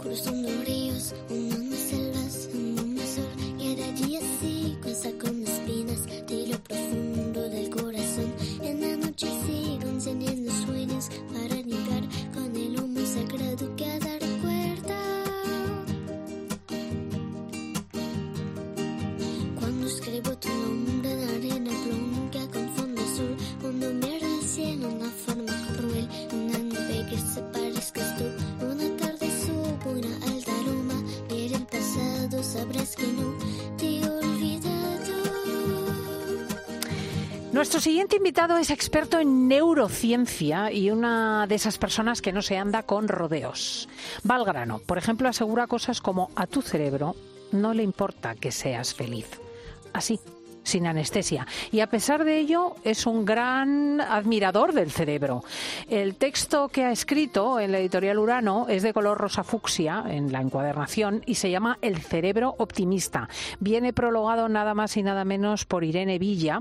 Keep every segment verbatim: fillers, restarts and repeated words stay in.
cruzando ríos, hundando selvas, andando sol. Cada día sigo sacando espinas de lo profundo del corazón. En la noche sigo encendiendo sueños para limpiar con el humo sagrado cada recuerdo. Cuando escribo tu nombre en arena blanca con fondo azul, cuando miro el cielo una forma cruel, una nube que se parezcas tú. Una tarde subo una alta aroma, ver el pasado sabrás que no te he olvidado. Nuestro siguiente invitado es experto en neurociencia y una de esas personas que no se anda con rodeos. Va al grano. Por ejemplo, asegura cosas como: a tu cerebro no le importa que seas feliz. Así, sin anestesia. Y a pesar de ello, es un gran admirador del cerebro. El texto que ha escrito en la editorial Urano es de color rosa fucsia en la encuadernación y se llama El cerebro optimista. Viene prologado nada más y nada menos por Irene Villa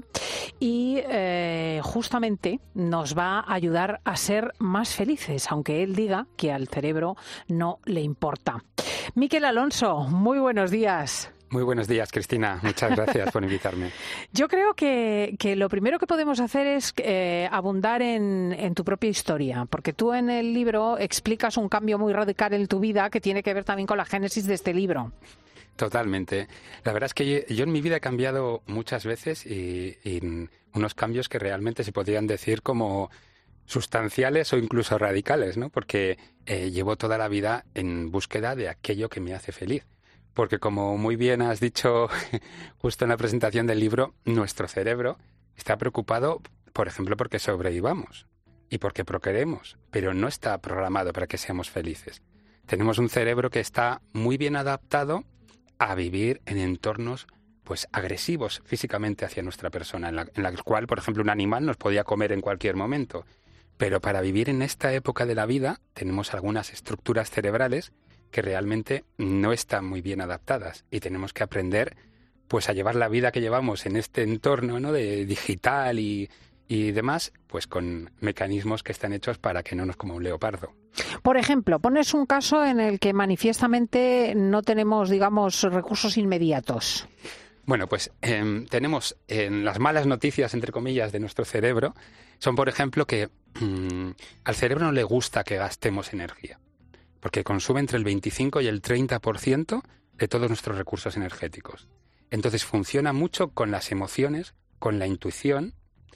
y eh, justamente nos va a ayudar a ser más felices, aunque él diga que al cerebro no le importa. Miquel Alonso, muy buenos días. Muy buenos días, Cristina. Muchas gracias por invitarme. Yo creo que, que lo primero que podemos hacer es eh, abundar en, en tu propia historia, porque tú en el libro explicas un cambio muy radical en tu vida que tiene que ver también con la génesis de este libro. Totalmente. La verdad es que yo, yo en mi vida he cambiado muchas veces y, y unos cambios que realmente se podrían decir como sustanciales o incluso radicales, ¿no? Porque eh, llevo toda la vida en búsqueda de aquello que me hace feliz. Porque como muy bien has dicho justo en la presentación del libro, nuestro cerebro está preocupado, por ejemplo, porque sobrevivamos y porque procreemos, pero no está programado para que seamos felices. Tenemos un cerebro que está muy bien adaptado a vivir en entornos pues agresivos físicamente hacia nuestra persona, en la, en la cual, por ejemplo, un animal nos podía comer en cualquier momento. Pero para vivir en esta época de la vida tenemos algunas estructuras cerebrales que realmente no están muy bien adaptadas y tenemos que aprender pues a llevar la vida que llevamos en este entorno, ¿no?, de digital y, y demás, pues con mecanismos que están hechos para que no nos coma un leopardo. Por ejemplo, pones un caso en el que manifiestamente no tenemos, digamos, recursos inmediatos. Bueno, pues eh, tenemos en las malas noticias, entre comillas, de nuestro cerebro, son, por ejemplo, que mmm, al cerebro no le gusta que gastemos energía, porque consume entre el veinticinco y el treinta por ciento de todos nuestros recursos energéticos. Entonces funciona mucho con las emociones, con la intuición,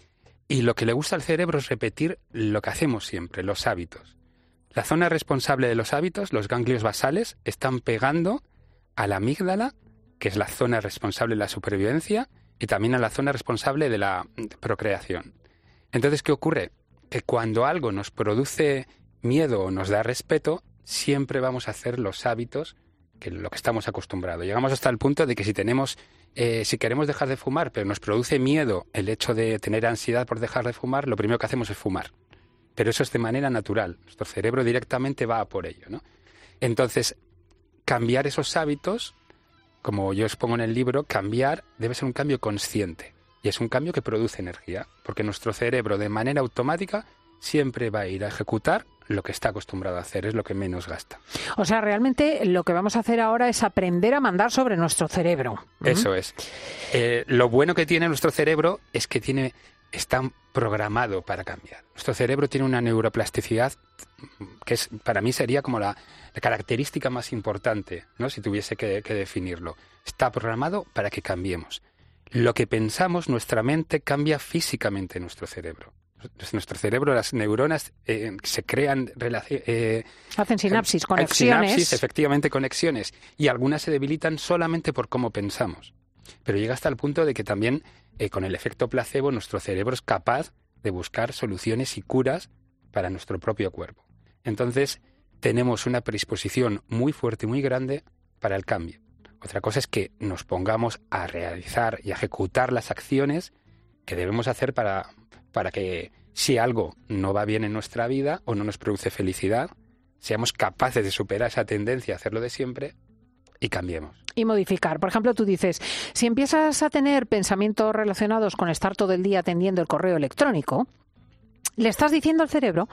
y lo que le gusta al cerebro es repetir lo que hacemos siempre, los hábitos. La zona responsable de los hábitos, los ganglios basales, están pegando a la amígdala, que es la zona responsable de la supervivencia, y también a la zona responsable de la procreación. Entonces, ¿qué ocurre? Que cuando algo nos produce miedo o nos da respeto, siempre vamos a hacer los hábitos que lo que estamos acostumbrados. Llegamos hasta el punto de que si tenemos, eh, si queremos dejar de fumar, pero nos produce miedo el hecho de tener ansiedad por dejar de fumar, lo primero que hacemos es fumar. Pero eso es de manera natural. Nuestro cerebro directamente va a por ello, ¿no? Entonces, cambiar esos hábitos, como yo expongo en el libro, cambiar debe ser un cambio consciente. Y es un cambio que produce energía, porque nuestro cerebro de manera automática siempre va a ir a ejecutar lo que está acostumbrado a hacer, es lo que menos gasta. O sea, realmente lo que vamos a hacer ahora es aprender a mandar sobre nuestro cerebro. Eso es. Eh, lo bueno que tiene nuestro cerebro es que tiene, está programado para cambiar. Nuestro cerebro tiene una neuroplasticidad que es, para mí sería como la, la característica más importante, ¿no?, si tuviese que, que definirlo. Está programado para que cambiemos. Lo que pensamos, nuestra mente, cambia físicamente en nuestro cerebro. Nuestro cerebro, las neuronas eh, se crean... Eh, Hacen sinapsis, conexiones. Sinapsis, efectivamente, conexiones. Y algunas se debilitan solamente por cómo pensamos. Pero llega hasta el punto de que también, eh, con el efecto placebo, nuestro cerebro es capaz de buscar soluciones y curas para nuestro propio cuerpo. Entonces, tenemos una predisposición muy fuerte y muy grande para el cambio. Otra cosa es que nos pongamos a realizar y a ejecutar las acciones que debemos hacer para... para que si algo no va bien en nuestra vida o no nos produce felicidad, seamos capaces de superar esa tendencia a hacerlo de siempre y cambiemos. Y modificar. Por ejemplo, tú dices, si empiezas a tener pensamientos relacionados con estar todo el día atendiendo el correo electrónico, le estás diciendo al cerebro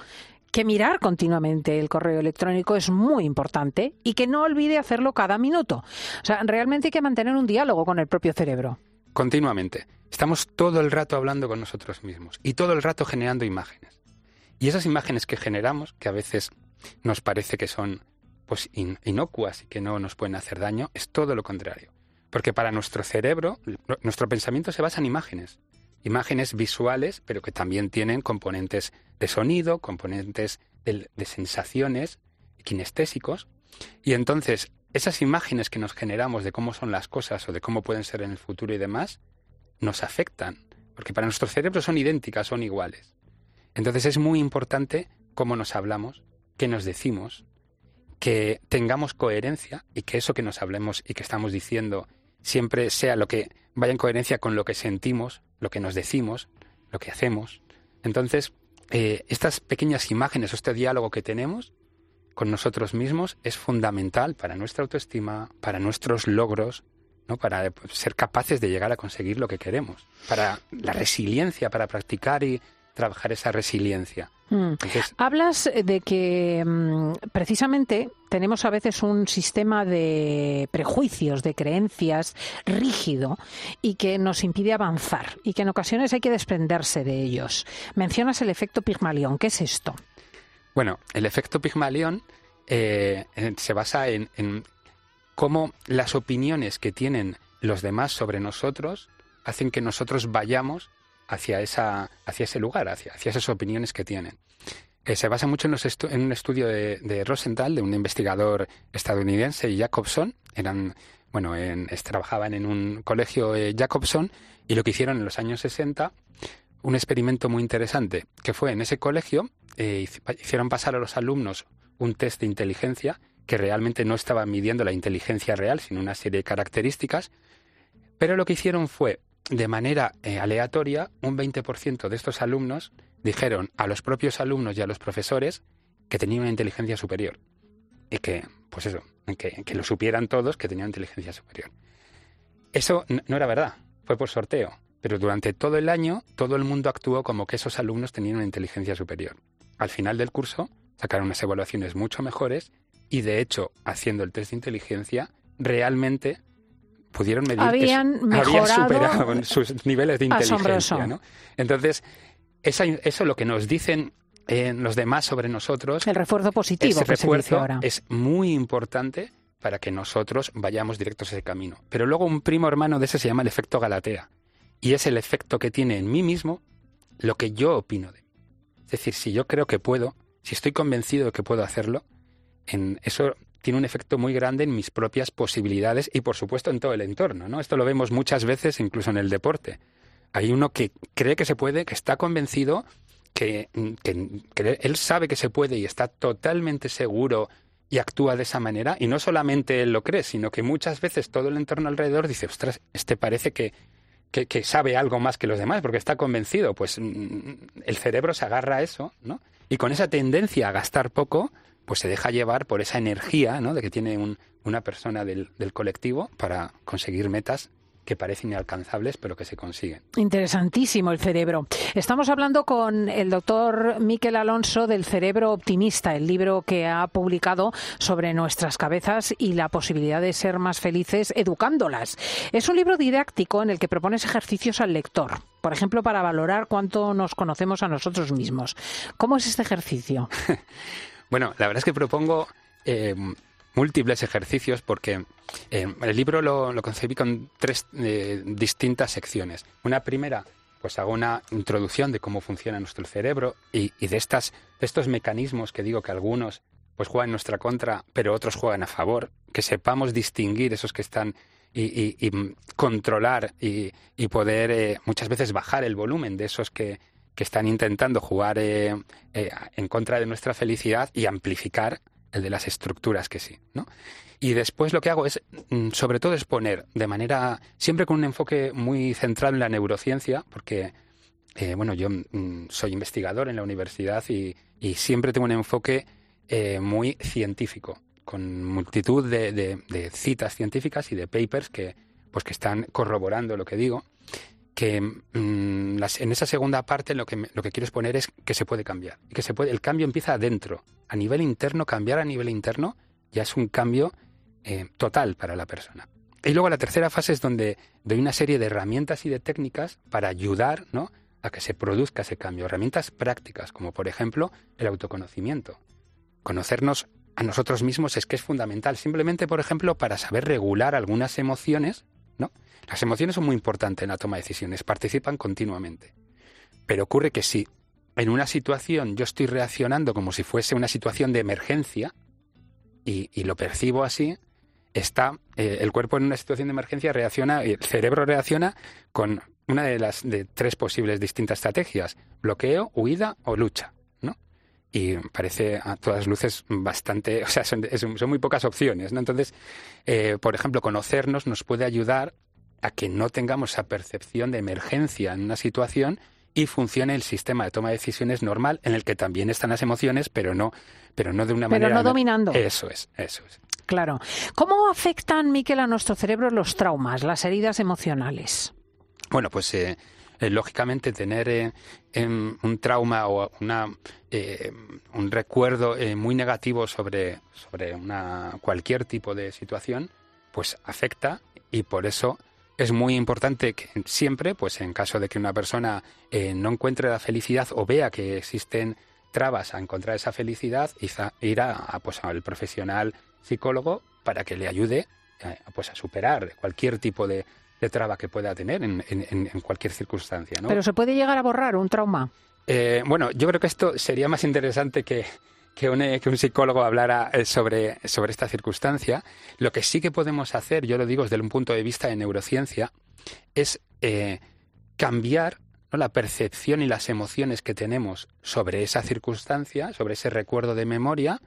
que mirar continuamente el correo electrónico es muy importante y que no olvide hacerlo cada minuto. O sea, realmente hay que mantener un diálogo con el propio cerebro. Continuamente. Estamos todo el rato hablando con nosotros mismos y todo el rato generando imágenes. Y esas imágenes que generamos, que a veces nos parece que son pues in- inocuas y que no nos pueden hacer daño, es todo lo contrario. Porque para nuestro cerebro, nuestro pensamiento se basa en imágenes. Imágenes visuales, pero que también tienen componentes de sonido, componentes de, de sensaciones, kinestésicos. Y entonces, esas imágenes que nos generamos de cómo son las cosas o de cómo pueden ser en el futuro y demás, nos afectan. Porque para nuestro cerebro son idénticas, son iguales. Entonces es muy importante cómo nos hablamos, qué nos decimos, que tengamos coherencia y que eso que nos hablemos y que estamos diciendo siempre sea lo que vaya en coherencia con lo que sentimos, lo que nos decimos, lo que hacemos. Entonces, eh, estas pequeñas imágenes o este diálogo que tenemos con nosotros mismos es fundamental para nuestra autoestima, para nuestros logros, ¿no? Para ser capaces de llegar a conseguir lo que queremos, para la resiliencia, para practicar y trabajar esa resiliencia. Mm. Entonces, hablas de que mm, precisamente tenemos a veces un sistema de prejuicios, de creencias rígido y que nos impide avanzar y que en ocasiones hay que desprenderse de ellos. Mencionas el efecto Pigmalión. ¿Qué es esto? Bueno, el efecto Pigmalión eh, se basa en, en cómo las opiniones que tienen los demás sobre nosotros hacen que nosotros vayamos hacia esa hacia ese lugar, hacia, hacia esas opiniones que tienen. Eh, se basa mucho en, los estu- en un estudio de, de Rosenthal, de un investigador estadounidense, Jacobson. Eran, bueno, en, trabajaban en un colegio eh, Jacobson, y lo que hicieron en los años sesenta, un experimento muy interesante, que fue en ese colegio, eh, hicieron pasar a los alumnos un test de inteligencia que realmente no estaba midiendo la inteligencia real, sino una serie de características, pero lo que hicieron fue, de manera eh, aleatoria, un veinte por ciento de estos alumnos dijeron a los propios alumnos y a los profesores que tenían una inteligencia superior. Y que, pues eso, que, que lo supieran todos que tenían inteligencia superior. Eso n- no era verdad, fue por sorteo. Pero durante todo el año, todo el mundo actuó como que esos alumnos tenían una inteligencia superior. Al final del curso, sacaron unas evaluaciones mucho mejores y, de hecho, haciendo el test de inteligencia, realmente pudieron medir habían eso, mejorado, habían superado sus niveles de inteligencia, asombroso. ¿no? Entonces, esa, eso lo que nos dicen eh, los demás sobre nosotros, el refuerzo positivo ese que refuerzo se dice ahora, es muy importante para que nosotros vayamos directos a ese camino. Pero luego un primo hermano de ese se llama el efecto Galatea, y es el efecto que tiene en mí mismo lo que yo opino de mí. Es decir, si yo creo que puedo, si estoy convencido de que puedo hacerlo, en eso tiene un efecto muy grande en mis propias posibilidades y, por supuesto, en todo el entorno, ¿no? Esto lo vemos muchas veces incluso en el deporte. Hay uno que cree que se puede, que está convencido, que, que, que él sabe que se puede y está totalmente seguro y actúa de esa manera. Y no solamente él lo cree, sino que muchas veces todo el entorno alrededor dice, ostras, este parece que, que, que sabe algo más que los demás porque está convencido. Pues el cerebro se agarra a eso, ¿no? Y con esa tendencia a gastar poco, pues se deja llevar por esa energía, ¿no?, de que tiene un, una persona del, del colectivo para conseguir metas que parecen inalcanzables, pero que se consiguen. Interesantísimo el cerebro. Estamos hablando con el doctor Miquel Alonso del Cerebro Optimista, el libro que ha publicado sobre nuestras cabezas y la posibilidad de ser más felices educándolas. Es un libro didáctico en el que propones ejercicios al lector, por ejemplo, para valorar cuánto nos conocemos a nosotros mismos. ¿Cómo es este ejercicio? Bueno, la verdad es que propongo eh, múltiples ejercicios porque eh, el libro lo, lo concebí con tres eh, distintas secciones. Una primera, pues hago una introducción de cómo funciona nuestro cerebro y, y de, estas, de estos mecanismos que digo que algunos pues juegan en nuestra contra, pero otros juegan a favor, que sepamos distinguir esos que están y, y, y controlar y, y poder eh, muchas veces bajar el volumen de esos que que están intentando jugar eh, eh, en contra de nuestra felicidad y amplificar el de las estructuras que sí, ¿no? Y después lo que hago es, sobre todo, exponer de manera, siempre con un enfoque muy centrado en la neurociencia, porque, eh, bueno, yo mm, soy investigador en la universidad y, y siempre tengo un enfoque eh, muy científico, con multitud de, de, de citas científicas y de papers que, pues, que están corroborando lo que digo, que mmm, las, en esa segunda parte lo que, me, lo que quiero exponer es que se puede cambiar. Y que se puede, el cambio empieza adentro. A nivel interno, cambiar a nivel interno ya es un cambio eh, total para la persona. Y luego la tercera fase es donde doy una serie de herramientas y de técnicas para ayudar, ¿no?, a que se produzca ese cambio. Herramientas prácticas, como por ejemplo el autoconocimiento. Conocernos a nosotros mismos es que es fundamental. Simplemente, por ejemplo, para saber regular algunas emociones, ¿no? Las emociones son muy importantes en la toma de decisiones, participan continuamente. Pero ocurre que si en una situación yo estoy reaccionando como si fuese una situación de emergencia y, y lo percibo así, está eh, el cuerpo en una situación de emergencia reacciona, el cerebro reacciona con una de las de tres posibles distintas estrategias: bloqueo, huida o lucha, ¿no? Y parece a todas luces bastante, o sea, son, son muy pocas opciones, ¿no? Entonces, eh, por ejemplo, conocernos nos puede ayudar a que no tengamos esa percepción de emergencia en una situación y funcione el sistema de toma de decisiones normal, en el que también están las emociones, pero no, pero no de una pero manera... no dominando. Eso es, eso es. Claro. ¿Cómo afectan, Miquel, a nuestro cerebro los traumas, las heridas emocionales? Bueno, pues eh, eh, lógicamente tener eh, eh, un trauma o una, eh, un recuerdo eh, muy negativo sobre, sobre una, cualquier tipo de situación, pues afecta, y por eso es muy importante que siempre, pues en caso de que una persona eh, no encuentre la felicidad o vea que existen trabas a encontrar esa felicidad, ir a, a, pues, al profesional psicólogo para que le ayude a, pues, a superar cualquier tipo de, de traba que pueda tener en, en, en cualquier circunstancia, ¿no? ¿Pero se puede llegar a borrar un trauma? Eh, bueno, yo creo que esto sería más interesante que, que, un, que un psicólogo hablara sobre, sobre esta circunstancia. Lo que sí que podemos hacer, yo lo digo desde un punto de vista de neurociencia, es eh, cambiar, ¿no?, la percepción y las emociones que tenemos sobre esa circunstancia, sobre ese recuerdo de memoria,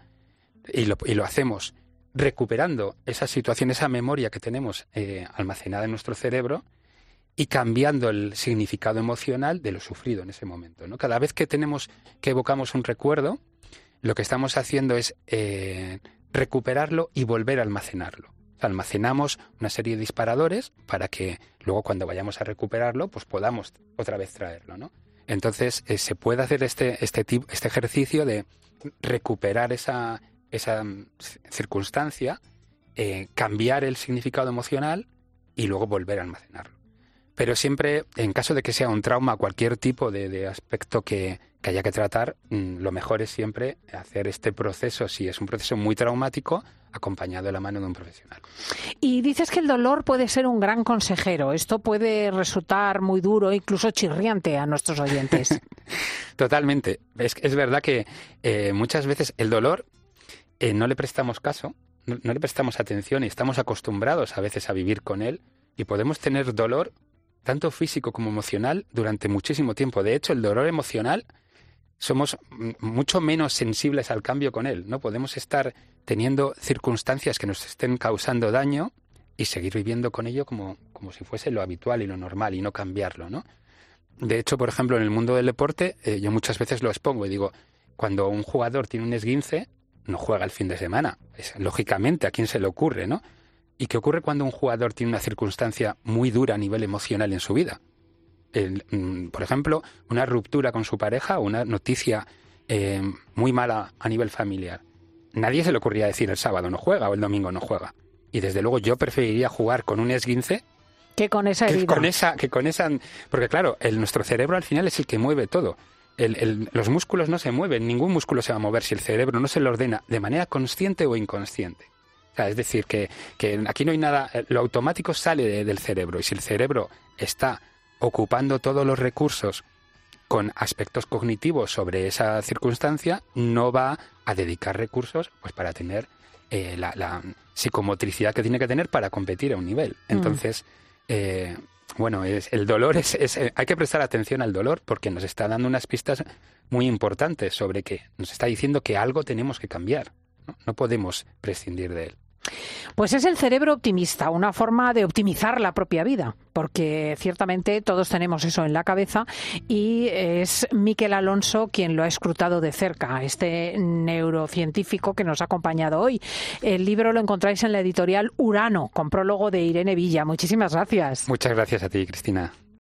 y lo, y lo hacemos recuperando esa situación, esa memoria que tenemos eh, almacenada en nuestro cerebro, y cambiando el significado emocional de lo sufrido en ese momento, ¿no? Cada vez que tenemos que evocamos un recuerdo, lo que estamos haciendo es eh, recuperarlo y volver a almacenarlo. O sea, almacenamos una serie de disparadores para que luego, cuando vayamos a recuperarlo, pues podamos otra vez traerlo, ¿no? Entonces eh, se puede hacer este este tipo, este ejercicio de recuperar esa esa circunstancia, eh, cambiar el significado emocional y luego volver a almacenarlo. Pero siempre, en caso de que sea un trauma, cualquier tipo de, de aspecto que, que haya que tratar, mmm, lo mejor es siempre hacer este proceso, si es un proceso muy traumático, acompañado de la mano de un profesional. Y dices que el dolor puede ser un gran consejero. Esto puede resultar muy duro, incluso chirriante a nuestros oyentes. Totalmente. Es, es verdad que eh, muchas veces el dolor eh, no le prestamos caso, no, no le prestamos atención y estamos acostumbrados a veces a vivir con él, y podemos tener dolor tanto físico como emocional durante muchísimo tiempo. De hecho, el dolor emocional somos mucho menos sensibles al cambio con él, ¿no? Podemos estar teniendo circunstancias que nos estén causando daño y seguir viviendo con ello como, como si fuese lo habitual y lo normal, y no cambiarlo, ¿no? De hecho, por ejemplo, en el mundo del deporte, eh, yo muchas veces lo expongo y digo, cuando un jugador tiene un esguince, no juega el fin de semana. Es, lógicamente, ¿a quién se le ocurre, no? ¿Y qué ocurre cuando un jugador tiene una circunstancia muy dura a nivel emocional en su vida? El, por ejemplo, una ruptura con su pareja o una noticia eh, muy mala a nivel familiar. Nadie se le ocurría decir el sábado no juega o el domingo no juega. Y desde luego yo preferiría jugar con un esguince que con esa herida. Que con esa, que con esa, porque claro, el, nuestro cerebro al final es el que mueve todo. El, el, los músculos no se mueven, ningún músculo se va a mover si el cerebro no se lo ordena de manera consciente o inconsciente. O sea, es decir, que, que aquí no hay nada, lo automático sale de, del cerebro, y si el cerebro está ocupando todos los recursos con aspectos cognitivos sobre esa circunstancia, no va a dedicar recursos pues para tener eh, la, la psicomotricidad que tiene que tener para competir a un nivel. Entonces, mm. eh, bueno, es, el dolor es, es, hay que prestar atención al dolor, porque nos está dando unas pistas muy importantes sobre que nos está diciendo que algo tenemos que cambiar, ¿no? No podemos prescindir de él. Pues es el cerebro optimista, una forma de optimizar la propia vida, porque ciertamente todos tenemos eso en la cabeza, y es Miquel Alonso quien lo ha escrutado de cerca, este neurocientífico que nos ha acompañado hoy. El libro lo encontráis en la editorial Urano, con prólogo de Irene Villa. Muchísimas gracias. Muchas gracias a ti, Cristina.